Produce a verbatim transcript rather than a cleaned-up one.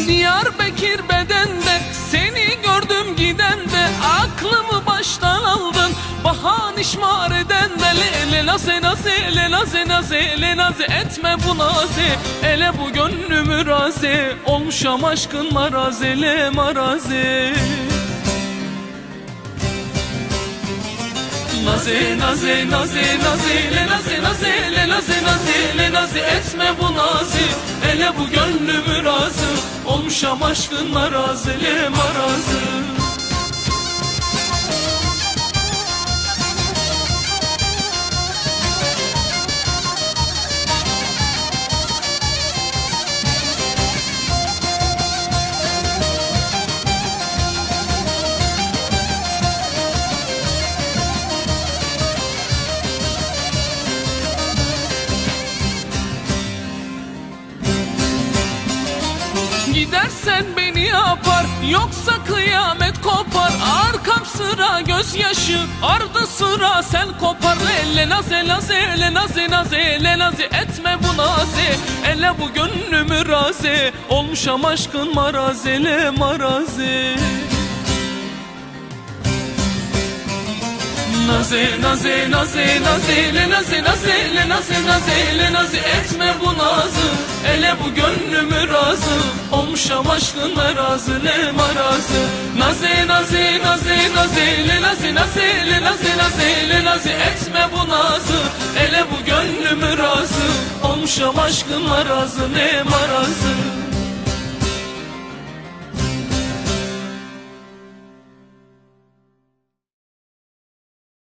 Diyarbakır bedende seni gördüm gidende, aklımı baştan aldın bahan işmar eden de. Le naze naze le naze naze le naze etme bu naze, ele bu gönlümü raze, olmuşam aşkın maraze le maraze. Naze naze naze naze le naze naze le naze naze le naze etme bu naze, ele bu gönlümü razı, olmuşam aşkın maraze le maraze. Gidersen beni yapar, yoksa kıyamet kopar. Arkam sıra gözyaşı, ardı sıra sen kopar. Le naze naze le naze naze le naze etme bu naze, ele bu gönlümü raze, olmuşam aşkın maraze le maraze. Naze naze naze naze le naze naze le naze naze le naze etme bu nazı, ele bu gönlümü razı, olmuşam aşkın merazı le marazı. Naze naze naze naze le naze naze le naze naze le naze etme bu nazı, ele bu gönlümü razı, olmuşam aşkın marazı le marazı.